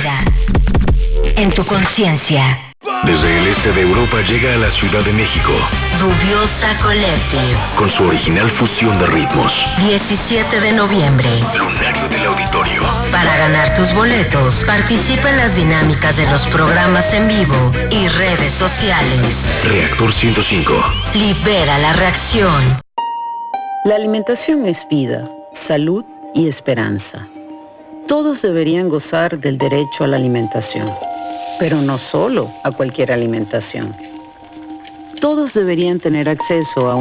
Queda en tu conciencia. Desde el este de Europa llega a la Ciudad de México. Dubiosa Collective. Con su original fusión de ritmos. 17 de noviembre. Lunario del Auditorio. Para ganar tus boletos, participa en las dinámicas de los programas en vivo y redes sociales. Reactor 105. Libera la reacción. La alimentación es vida, salud y esperanza. Todos deberían gozar del derecho a la alimentación, pero no solo a cualquier alimentación. Todos deberían tener acceso a